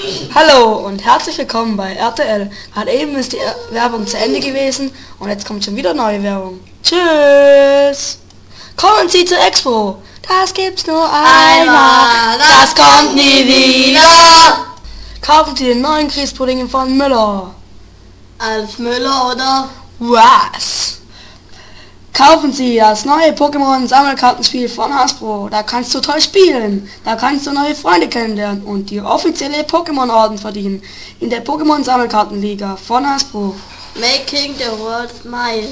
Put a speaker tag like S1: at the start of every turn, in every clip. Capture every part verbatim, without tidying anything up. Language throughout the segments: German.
S1: Hallo und herzlich willkommen bei R T L. Gerade eben ist die Werbung zu Ende gewesen und jetzt kommt schon wieder neue Werbung. Tschüss! Kommen Sie zur Expo! Das gibt's nur einmal, das kommt nie wieder! Kaufen Sie den neuen Grießpudding von Müller.
S2: Als Müller, oder?
S1: Was? Kaufen Sie das neue Pokémon-Sammelkartenspiel von Hasbro. Da kannst du toll spielen. Da kannst du neue Freunde kennenlernen und die offizielle Pokémon-Orden verdienen. In der Pokémon-Sammelkartenliga von Hasbro.
S2: Making the world smile.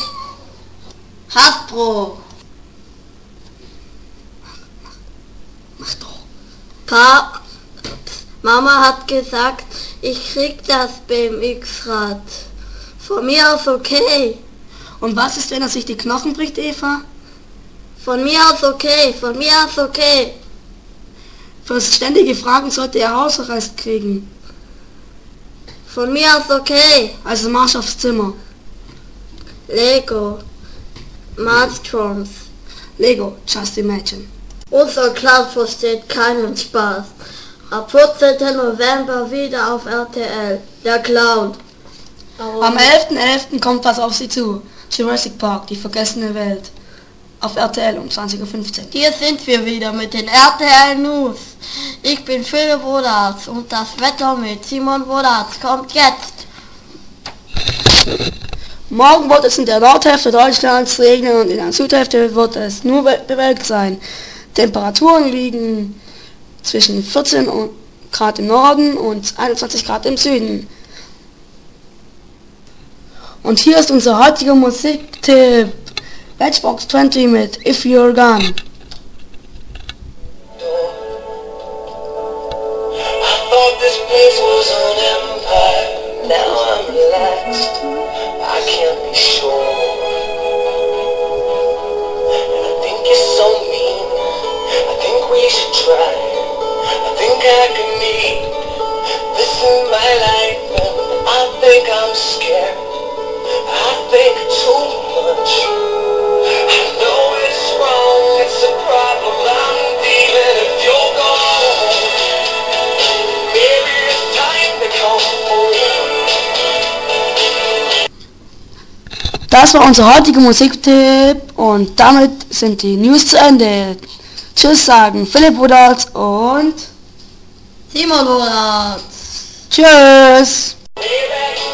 S2: Hasbro.
S1: Mach doch.
S2: Pa Mama hat gesagt, ich krieg das B M X-Rad. Von mir aus okay.
S1: Und was ist, wenn er sich die Knochen bricht, Eva?
S2: Von mir aus okay, von mir aus okay.
S1: Für ständige Fragen sollte er Hausarrest kriegen.
S2: Von mir aus okay.
S1: Also Marsch aufs Zimmer.
S2: Lego. Marstroms.
S1: Lego, just imagine.
S2: Unser Clown versteht keinen Spaß. Ab vierzehnten November wieder auf R T L. Der Clown.
S1: Oh. Am elften elften kommt was auf Sie zu. Jurassic Park, die vergessene Welt. Auf R T L um zwanzig Uhr fünfzehn.
S2: Hier sind wir wieder mit den R T L News. Ich bin Philipp Wodarz und das Wetter mit Simon Wodarz kommt jetzt.
S1: Morgen wird es in der Nordhälfte Deutschlands regnen und in der Südhälfte wird es nur bewölkt sein. Temperaturen liegen zwischen vierzehn Grad im Norden und einundzwanzig Grad im Süden. Und hier ist unser heutiger Musiktipp. Matchbox zwanzig mit If You're Gone.
S3: I thought this place was an empire. Now I'm relaxed. I can't be sure. And I think you're so mean. I think we should try. I think I can need this in my life. And I think I'm scared. I think too much. I know it's wrong, it's a problem I'm dealing. If you're gone, maybe it's time to come home.
S1: Das war unser heutiger Musiktipp und damit sind die News zu Ende. Tschüss sagen Philipp Wodarz und
S2: Simon Wodarz.
S1: Tschüss.
S3: Maybe